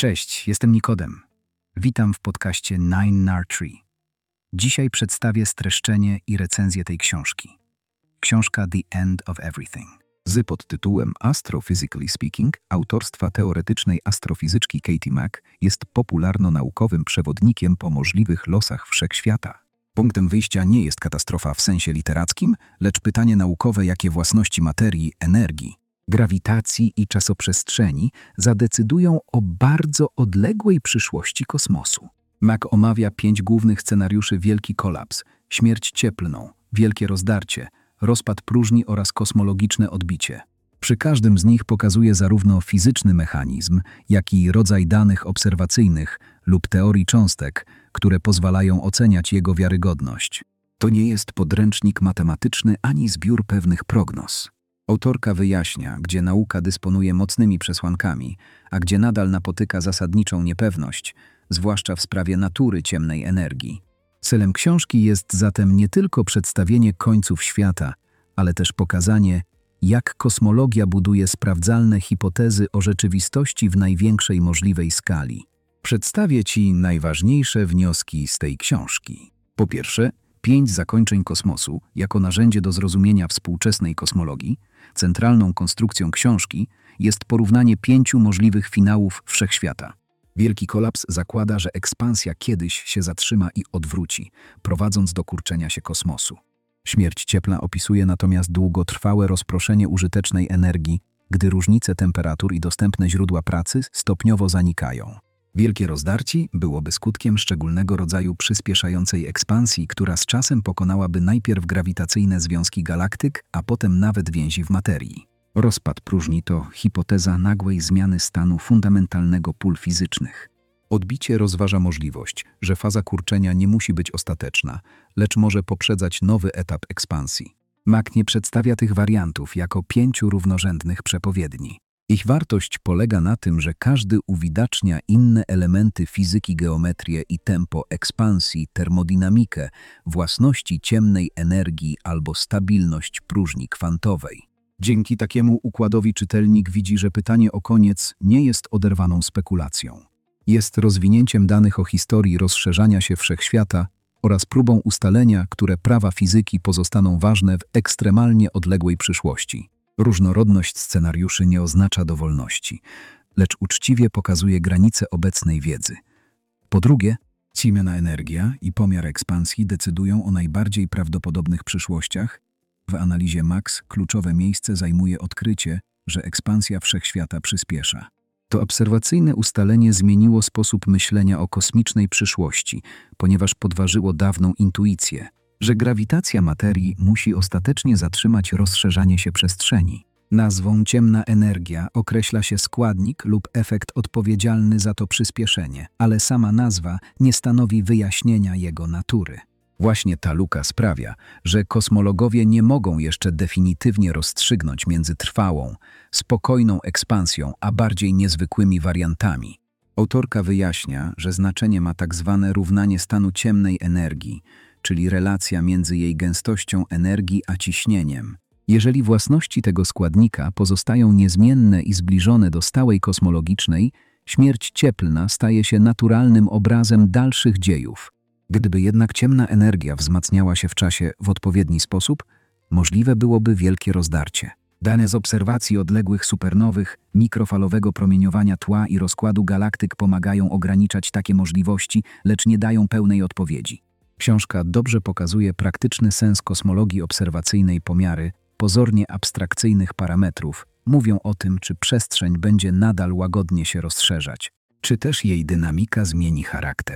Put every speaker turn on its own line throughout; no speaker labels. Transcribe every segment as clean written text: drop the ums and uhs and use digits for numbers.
Cześć, jestem Nikodem. Witam w podcaście Nine Nar Tree. Dzisiaj przedstawię streszczenie i recenzję tej książki. Książka The End of Everything.
Z podtytułem Astrophysically Speaking autorstwa teoretycznej astrofizyczki Katie Mack jest popularno-naukowym przewodnikiem po możliwych losach wszechświata. Punktem wyjścia nie jest katastrofa w sensie literackim, lecz pytanie naukowe, jakie własności materii, energii, grawitacji i czasoprzestrzeni zadecydują o bardzo odległej przyszłości kosmosu. Mack omawia 5 głównych scenariuszy: wielki kolaps, śmierć cieplną, wielkie rozdarcie, rozpad próżni oraz kosmologiczne odbicie. Przy każdym z nich pokazuje zarówno fizyczny mechanizm, jak i rodzaj danych obserwacyjnych lub teorii cząstek, które pozwalają oceniać jego wiarygodność. To nie jest podręcznik matematyczny ani zbiór pewnych prognoz. Autorka wyjaśnia, gdzie nauka dysponuje mocnymi przesłankami, a gdzie nadal napotyka zasadniczą niepewność, zwłaszcza w sprawie natury ciemnej energii. Celem książki jest zatem nie tylko przedstawienie końców świata, ale też pokazanie, jak kosmologia buduje sprawdzalne hipotezy o rzeczywistości w największej możliwej skali. Przedstawię Ci najważniejsze wnioski z tej książki. Po pierwsze, 5 zakończeń kosmosu jako narzędzie do zrozumienia współczesnej kosmologii. Centralną konstrukcją książki jest porównanie 5 możliwych finałów wszechświata. Wielki kolaps zakłada, że ekspansja kiedyś się zatrzyma i odwróci, prowadząc do kurczenia się kosmosu. Śmierć cieplna opisuje natomiast długotrwałe rozproszenie użytecznej energii, gdy różnice temperatur i dostępne źródła pracy stopniowo zanikają. Wielkie rozdarcie byłoby skutkiem szczególnego rodzaju przyspieszającej ekspansji, która z czasem pokonałaby najpierw grawitacyjne związki galaktyk, a potem nawet więzi w materii. Rozpad próżni to hipoteza nagłej zmiany stanu fundamentalnego pól fizycznych. Odbicie rozważa możliwość, że faza kurczenia nie musi być ostateczna, lecz może poprzedzać nowy etap ekspansji. Mack nie przedstawia tych wariantów jako 5 równorzędnych przepowiedni. Ich wartość polega na tym, że każdy uwidacznia inne elementy fizyki, geometrię i tempo ekspansji, termodynamikę, własności ciemnej energii albo stabilność próżni kwantowej. Dzięki takiemu układowi czytelnik widzi, że pytanie o koniec nie jest oderwaną spekulacją. Jest rozwinięciem danych o historii rozszerzania się wszechświata oraz próbą ustalenia, które prawa fizyki pozostaną ważne w ekstremalnie odległej przyszłości. Różnorodność scenariuszy nie oznacza dowolności, lecz uczciwie pokazuje granice obecnej wiedzy. Po drugie, ciemna energia i pomiar ekspansji decydują o najbardziej prawdopodobnych przyszłościach. W analizie Mack kluczowe miejsce zajmuje odkrycie, że ekspansja wszechświata przyspiesza. To obserwacyjne ustalenie zmieniło sposób myślenia o kosmicznej przyszłości, ponieważ podważyło dawną intuicję, że grawitacja materii musi ostatecznie zatrzymać rozszerzanie się przestrzeni. Nazwą ciemna energia określa się składnik lub efekt odpowiedzialny za to przyspieszenie, ale sama nazwa nie stanowi wyjaśnienia jego natury. Właśnie ta luka sprawia, że kosmologowie nie mogą jeszcze definitywnie rozstrzygnąć między trwałą, spokojną ekspansją, a bardziej niezwykłymi wariantami. Autorka wyjaśnia, że znaczenie ma tak zwane równanie stanu ciemnej energii, czyli relacja między jej gęstością energii a ciśnieniem. Jeżeli własności tego składnika pozostają niezmienne i zbliżone do stałej kosmologicznej, śmierć cieplna staje się naturalnym obrazem dalszych dziejów. Gdyby jednak ciemna energia wzmacniała się w czasie w odpowiedni sposób, możliwe byłoby wielkie rozdarcie. Dane z obserwacji odległych supernowych, mikrofalowego promieniowania tła i rozkładu galaktyk pomagają ograniczać takie możliwości, lecz nie dają pełnej odpowiedzi. Książka dobrze pokazuje praktyczny sens kosmologii obserwacyjnej. Pomiary pozornie abstrakcyjnych parametrów mówią o tym, czy przestrzeń będzie nadal łagodnie się rozszerzać, czy też jej dynamika zmieni charakter.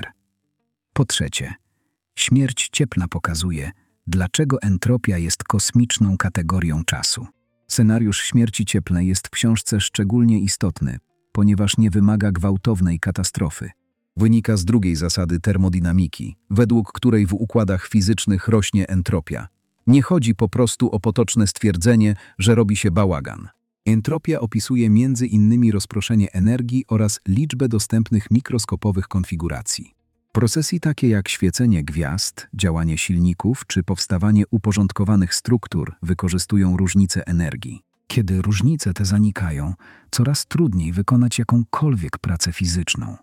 Po trzecie, śmierć cieplna pokazuje, dlaczego entropia jest kosmiczną kategorią czasu. Scenariusz śmierci cieplnej jest w książce szczególnie istotny, ponieważ nie wymaga gwałtownej katastrofy. Wynika z drugiej zasady termodynamiki, według której w układach fizycznych rośnie entropia. Nie chodzi po prostu o potoczne stwierdzenie, że robi się bałagan. Entropia opisuje między innymi rozproszenie energii oraz liczbę dostępnych mikroskopowych konfiguracji. Procesy takie jak świecenie gwiazd, działanie silników czy powstawanie uporządkowanych struktur wykorzystują różnice energii.
Kiedy różnice te zanikają, coraz trudniej wykonać jakąkolwiek pracę fizyczną.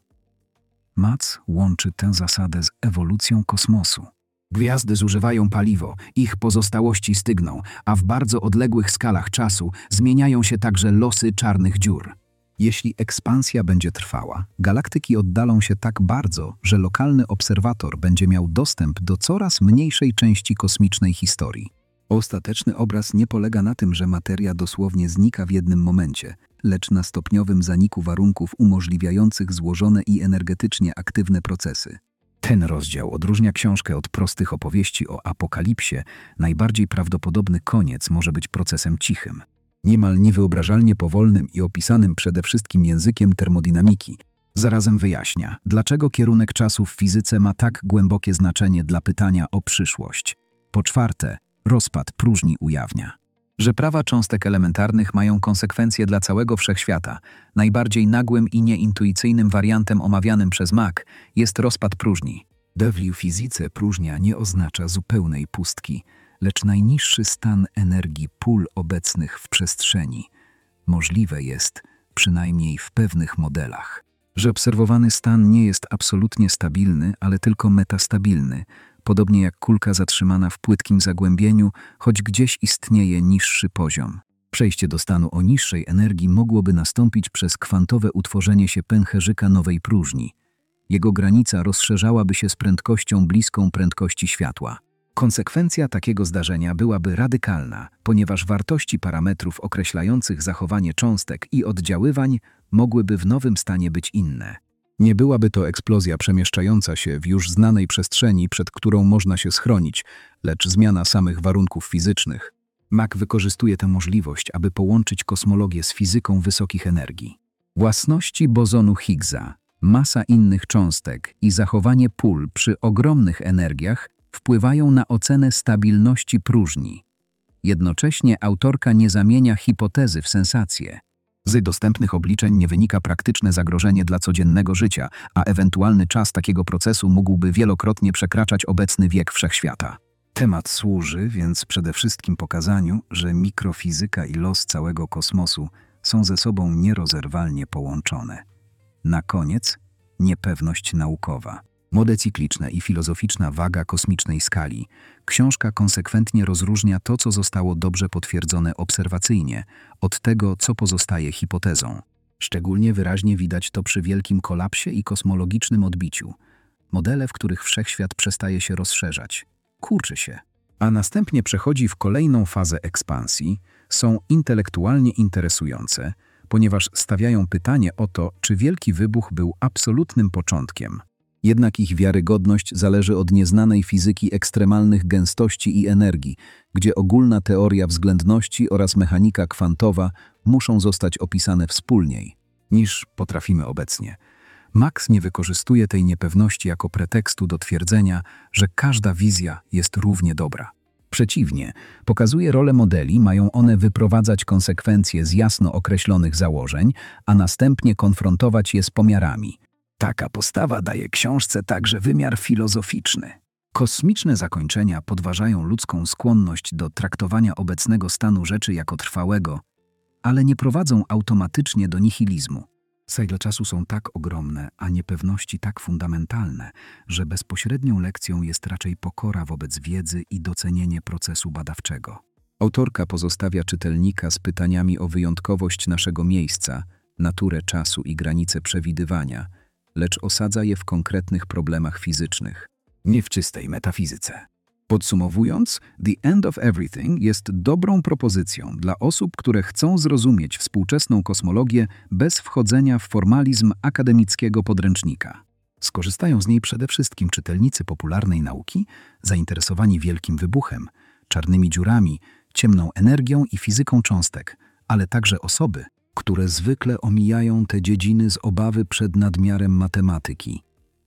Mac łączy tę zasadę z ewolucją kosmosu.
Gwiazdy zużywają paliwo, ich pozostałości stygną, a w bardzo odległych skalach czasu zmieniają się także losy czarnych dziur. Jeśli ekspansja będzie trwała, galaktyki oddalą się tak bardzo, że lokalny obserwator będzie miał dostęp do coraz mniejszej części kosmicznej historii. Ostateczny obraz nie polega na tym, że materia dosłownie znika w jednym momencie, lecz na stopniowym zaniku warunków umożliwiających złożone i energetycznie aktywne procesy. Ten rozdział odróżnia książkę od prostych opowieści o apokalipsie. Najbardziej prawdopodobny koniec może być procesem cichym, niemal niewyobrażalnie powolnym i opisanym przede wszystkim językiem termodynamiki. Zarazem wyjaśnia, dlaczego kierunek czasu w fizyce ma tak głębokie znaczenie dla pytania o przyszłość. Po czwarte, rozpad próżni ujawnia, że prawa cząstek elementarnych mają konsekwencje dla całego wszechświata. Najbardziej nagłym i nieintuicyjnym wariantem omawianym przez Mach jest rozpad próżni. W fizyce próżnia nie oznacza zupełnej pustki, lecz najniższy stan energii pól obecnych w przestrzeni. Możliwe jest, przynajmniej w pewnych modelach, że obserwowany stan nie jest absolutnie stabilny, ale tylko metastabilny, podobnie jak kulka zatrzymana w płytkim zagłębieniu, choć gdzieś istnieje niższy poziom. Przejście do stanu o niższej energii mogłoby nastąpić przez kwantowe utworzenie się pęcherzyka nowej próżni. Jego granica rozszerzałaby się z prędkością bliską prędkości światła. Konsekwencja takiego zdarzenia byłaby radykalna, ponieważ wartości parametrów określających zachowanie cząstek i oddziaływań mogłyby w nowym stanie być inne. Nie byłaby to eksplozja przemieszczająca się w już znanej przestrzeni, przed którą można się schronić, lecz zmiana samych warunków fizycznych. Mach wykorzystuje tę możliwość, aby połączyć kosmologię z fizyką wysokich energii. Własności bozonu Higgsa, masa innych cząstek i zachowanie pól przy ogromnych energiach wpływają na ocenę stabilności próżni. Jednocześnie autorka nie zamienia hipotezy w sensację. Z dostępnych obliczeń nie wynika praktyczne zagrożenie dla codziennego życia, a ewentualny czas takiego procesu mógłby wielokrotnie przekraczać obecny wiek wszechświata. Temat służy więc przede wszystkim pokazaniu, że mikrofizyka i los całego kosmosu są ze sobą nierozerwalnie połączone. Na koniec niepewność naukowa. Mody cykliczne i filozoficzna waga kosmicznej skali. Książka konsekwentnie rozróżnia to, co zostało dobrze potwierdzone obserwacyjnie, od tego, co pozostaje hipotezą. Szczególnie wyraźnie widać to przy wielkim kolapsie i kosmologicznym odbiciu. Modele, w których wszechświat przestaje się rozszerzać, kurczy się, a następnie przechodzi w kolejną fazę ekspansji, są intelektualnie interesujące, ponieważ stawiają pytanie o to, czy Wielki Wybuch był absolutnym początkiem. Jednak ich wiarygodność zależy od nieznanej fizyki ekstremalnych gęstości i energii, gdzie ogólna teoria względności oraz mechanika kwantowa muszą zostać opisane wspólniej, niż potrafimy obecnie. Mach nie wykorzystuje tej niepewności jako pretekstu do twierdzenia, że każda wizja jest równie dobra. Przeciwnie, pokazuje rolę modeli, mają one wyprowadzać konsekwencje z jasno określonych założeń, a następnie konfrontować je z pomiarami. Taka postawa daje książce także wymiar filozoficzny. Kosmiczne zakończenia podważają ludzką skłonność do traktowania obecnego stanu rzeczy jako trwałego, ale nie prowadzą automatycznie do nihilizmu. Segle czasu są tak ogromne, a niepewności tak fundamentalne, że bezpośrednią lekcją jest raczej pokora wobec wiedzy i docenienie procesu badawczego. Autorka pozostawia czytelnika z pytaniami o wyjątkowość naszego miejsca, naturę czasu i granice przewidywania, lecz osadza je w konkretnych problemach fizycznych, nie w czystej metafizyce. Podsumowując, The End of Everything jest dobrą propozycją dla osób, które chcą zrozumieć współczesną kosmologię bez wchodzenia w formalizm akademickiego podręcznika. Skorzystają z niej przede wszystkim czytelnicy popularnej nauki, zainteresowani Wielkim Wybuchem, czarnymi dziurami, ciemną energią i fizyką cząstek, ale także osoby, które zwykle omijają te dziedziny z obawy przed nadmiarem matematyki.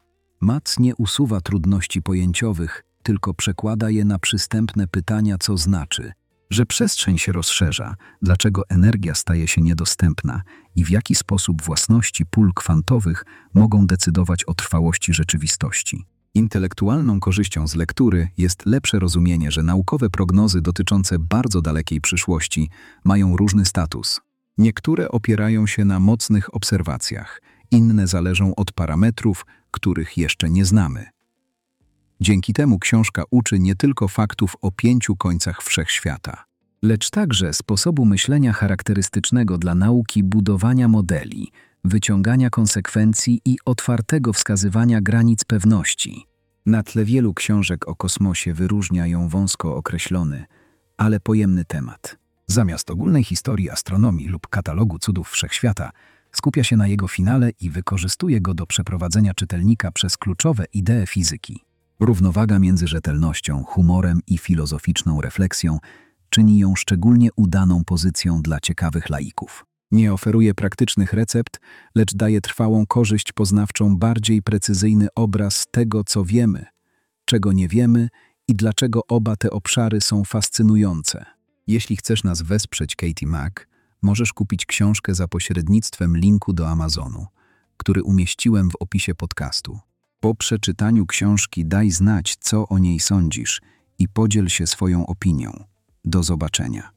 Mach nie usuwa trudności pojęciowych, tylko przekłada je na przystępne pytania, co znaczy, że przestrzeń się rozszerza, dlaczego energia staje się niedostępna i w jaki sposób własności pól kwantowych mogą decydować o trwałości rzeczywistości. Intelektualną korzyścią z lektury jest lepsze rozumienie, że naukowe prognozy dotyczące bardzo dalekiej przyszłości mają różny status. Niektóre opierają się na mocnych obserwacjach, inne zależą od parametrów, których jeszcze nie znamy. Dzięki temu książka uczy nie tylko faktów o 5 końcach wszechświata,
lecz także sposobu myślenia charakterystycznego dla nauki budowania modeli, wyciągania konsekwencji i otwartego wskazywania granic pewności. Na tle wielu książek o kosmosie wyróżnia ją wąsko określony, ale pojemny temat.
Zamiast ogólnej historii astronomii lub katalogu cudów wszechświata, skupia się na jego finale i wykorzystuje go do przeprowadzenia czytelnika przez kluczowe idee fizyki. Równowaga między rzetelnością, humorem i filozoficzną refleksją czyni ją szczególnie udaną pozycją dla ciekawych laików. Nie oferuje praktycznych recept, lecz daje trwałą korzyść poznawczą, bardziej precyzyjny obraz tego, co wiemy, czego nie wiemy i dlaczego oba te obszary są fascynujące. Jeśli chcesz nas wesprzeć, Katie Mack, możesz kupić książkę za pośrednictwem linku do Amazonu, który umieściłem w opisie podcastu. Po przeczytaniu książki daj znać, co o niej sądzisz i podziel się swoją opinią. Do zobaczenia.